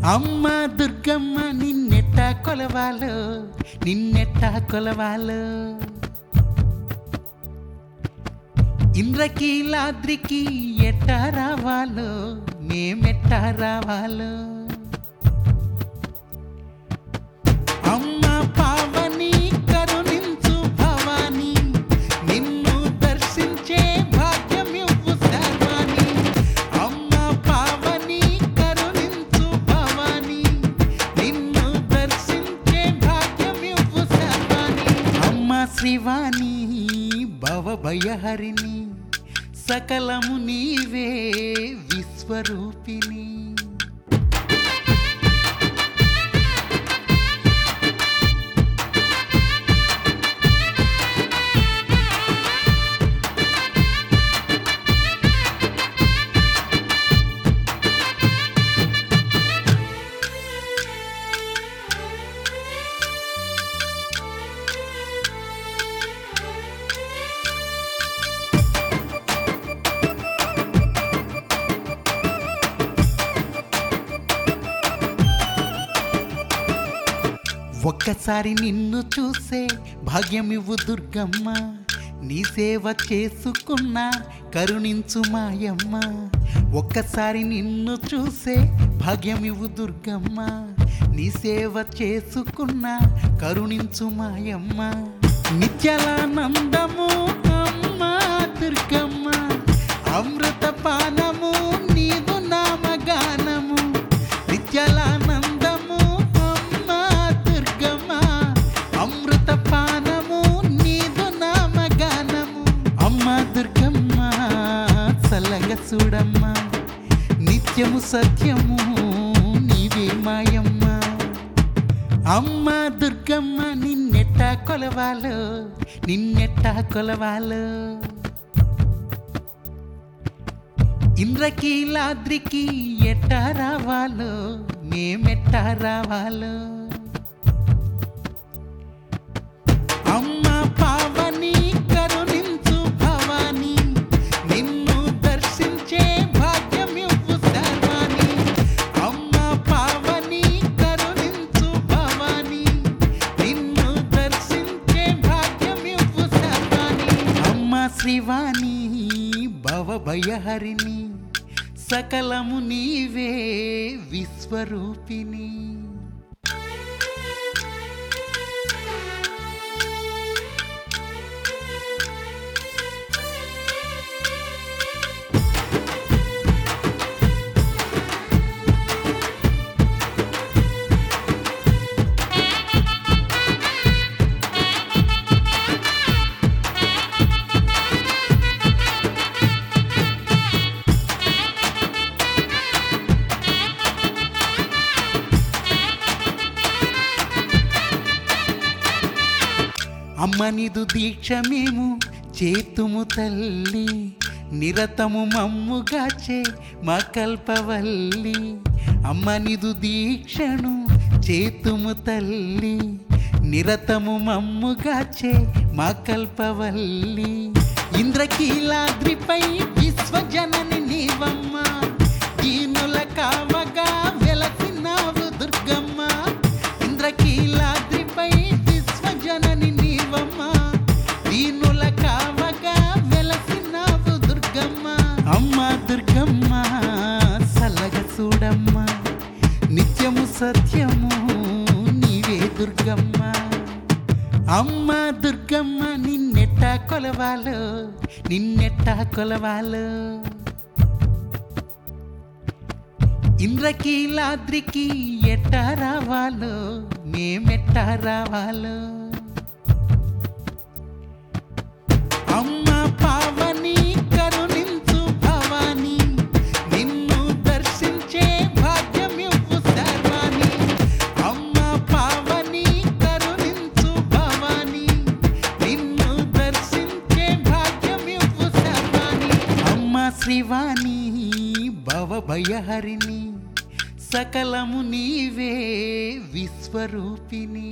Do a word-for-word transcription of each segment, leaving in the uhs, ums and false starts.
అమ్మ దుర్గమ్మ నిన్నెట్టా కొలవాలో నిన్నెట్టా కొలవాలో ఇంద్రకీలాద్రికి ఎట్టా రావాలో మేమెట్టా రావాలో అమ్మ పావని కరుణించు భవాని నిన్ను దర్శించే భాగ్యమివ్వు సర్వాణి అమ్మ పావని కరుణించు భవాని నిన్ను దర్శించే భాగ్యమివ్వు సర్వాణి అమ్మ శ్రీవాణి భవభయహరిణి సకలము నీవే విశ్వరూపిణి ఒక్కసారి నిన్ను చూసే భాగ్యమివ్వు దుర్గమ్మ నీ సేవ చేసుకున్నా కరుణించు మాయమ్మ ఒక్కసారి నిన్ను చూసే భాగ్యమివ్వు దుర్గమ్మ నీ సేవ చేసుకున్నా కరుణించు మాయమ్మ నిత్యలానందము అమ్మ దుర్గమ్మ అమృత పానము నీదు నామగానము నిత్యలానందము దుర్గమ్మ చల్లగా చూడమ్మ నిత్యము సత్యము నీవే మాయమ్మ అమ్మ దుర్గమ్మ నిన్నెట్టా కొలవాలో నిన్నెట్టా కొలవాలో ఇంద్రకీలాద్రికి ఎట్టా రావాలో మేమెట్టా రావాలో అమ్మ పావని కరుణించు భవాని నిన్ను దర్శించే భాగ్యమివ్వు సర్వాణి అమ్మ పావని కరుణించు భవాని నిన్ను దర్శించే భాగ్యమివ్వు సర్వాణి అమ్మ శ్రీవాణి భవభయహరిణి సకలము నీవే విశ్వరూపిణి అమ్మ నిదు దీక్ష మేము చేతుము తల్లి నిరతము మమ్ముగాచే మా కల్పవల్లి అమ్మ నిదు దీక్షను చేతుము తల్లి నిరతము మమ్ముగాచే మా కల్పవల్లి ఇంద్రకీలాద్రిపై విశ్వజనని నీవమ్మ దీనుల కావగా వెలసినావు దుర్గమ్మ ఇంద్రకీలాద్రిపై విశ్వజనని నీవమ్మ దీనుల కావగా వెలసినావు దుర్గమ్మ అమ్మ దుర్గమ్మ చల్లగా చూడమ్మ నిత్యము సత్యము నీవే దుర్గమ్మ అమ్మ దుర్గమ్మ నిన్నెట్టా కొలవాలో నిన్నెట్టా కొలవాలో ఇంద్రకీలాద్రికి ఎట్టా రావాలో మేమెట్టా రావాలో అమ్మ పావని కరుణించు భవాని నిన్ను దర్శించే భాగ్యమివ్వు సర్వాణి అమ్మ పావని కరుణించు భవాని నిన్ను దర్శించే భాగ్యమివ్వు సర్వాణి అమ్మ శ్రీవాణి భవభయహరిణి సకలము నీవే విశ్వరూపిణి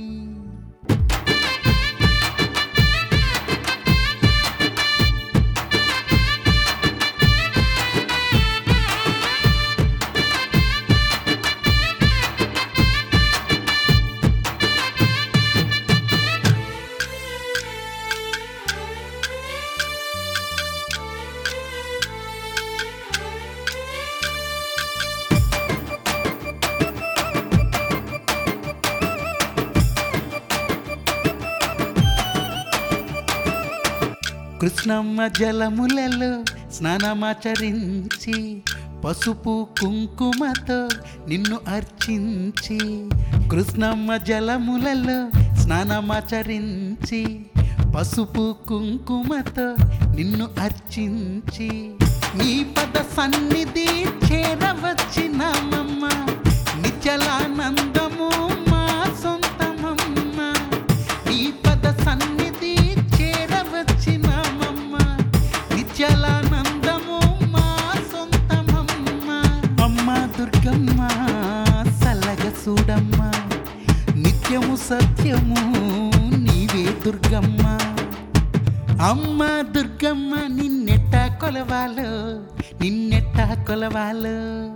కృష్ణమ్మ జలములలో స్నానమాచరించి పసుపు కుంకుమతో నిన్ను అర్చించి కృష్ణమ్మ జలములలో స్నానమాచరించి పసుపు కుంకుమతో నిన్ను అర్చించి నీ పద సన్నిధి చేరవచ్చినామమ్మ నిచ్చలానందము మా సొంతమమ్మ నీ పద సన్నిధి చేరవచ్చినామమ్మ నిచ్చలానందము మా సొంతమమ్మ అమ్మ దుర్గమ్మ సల్లగ చూడమ్మ నిత్యము సత్యము నీవే దుర్గమ్మ అమ్మ దుర్గమ్మ నిన్నెట్ట కొలవాలో నిన్నెట్ట కొలవాలో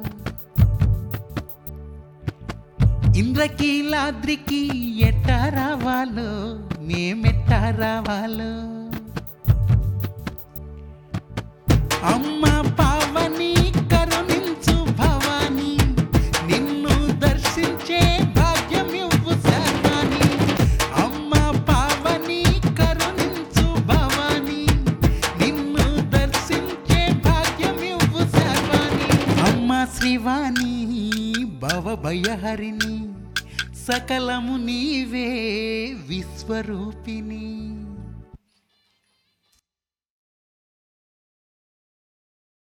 ఇంద్రకీలాద్రికి ఎట్ట రావాలో మేమెట్ట రావాలో అమ్మ పావని కరుణించు భవాని నిన్ను దర్శించే భాగ్యం ఇవ్వు శర్వాణి అమ్మ పావని కరుణించు భవాని నిన్ను దర్శించే భాగ్యం ఇవ్వు శర్వాణి అమ్మ శ్రీవాణి భవభయహరిణి సకలము నీవే విశ్వరూపిణి.